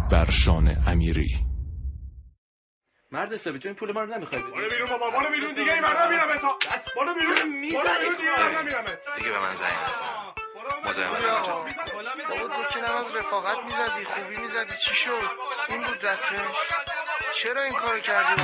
برشان امیری. مرد حسابی تو این پول ما رو نمیخوای بدی؟ برو بیرون بابا، برو بیرون دیگه. این مرد نمیرم تا. برو بیرون دیگه. نمیرم دیگه به من زنگ نزن. مزاحمت انجام. بابا تو که نماز رفاقت میزدی، خوبی میزدی، چی شد؟ این بود رسمش. چرا این کارو کردی؟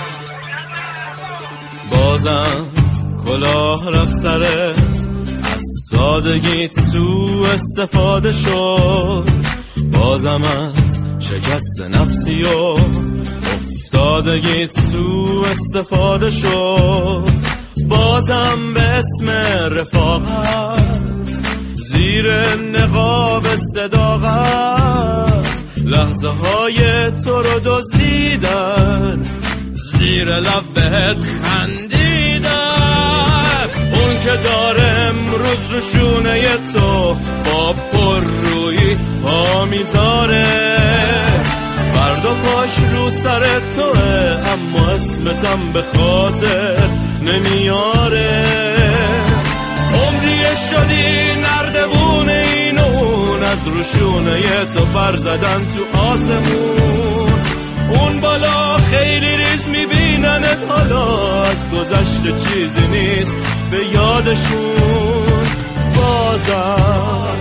بازم کلاه رفت سرت، از سادگیت سو استفاده شد. بازمت شکست نفسی و افتادگیت سو استفاده شد. بازم به اسم رفاقت زیر نقاب صداقت لحظه های تو رو دزدیدن، زیر لب بهت خندیدن. اون که داره امروز رو شونه تو با پر روی پا میذاره، فردا پاش رو سر توه اما اسمتم به خاطر نمیاره. عمری شدی نردبون این و اون، از روشونه تو پر زدن تو آسمون. اون بالا خیلی ریز میبیننت، حالا از گذشته چیزی نیست به یادشون. بازم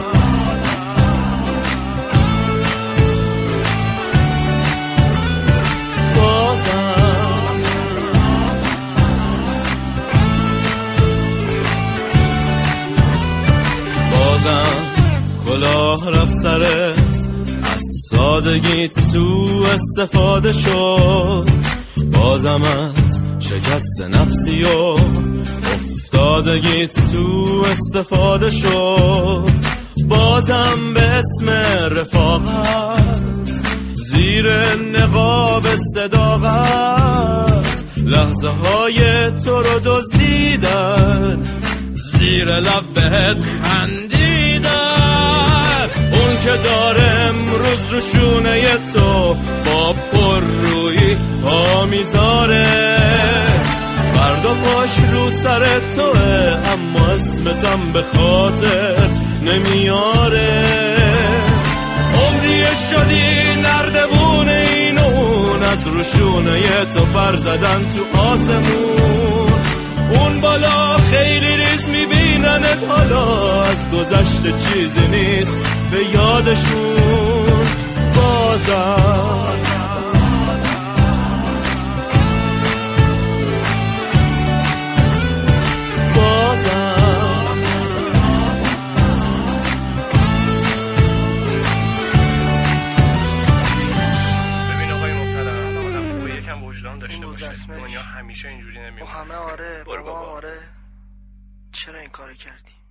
کلاه رفت سرت، از سادگیت سو استفاده شد. بازمت شکست نفسی و افتادگیت سو استفاده شد. بازم به اسم رفاقت زیر نقاب صداقت لحظه های تو رو دزدیدن، زیر لب بهت خندیدن. اون که داره امروز رو شونه تو با پر روی پا میذاره، فردا پاش رو سر توه اما اسمتم به خاطر نمیاره. عمری شدی نردبون این و اون، از رو شونه تو پر زدن تو آسمون. اون بالا خیلی ریز میبیننت، حالا از گذشته چیزی نیست به یادشون. بازم داشته باشه. دنیا همیشه اینجوری نمیمونه. همه آره، بابا آره. چرا این کارو کردی؟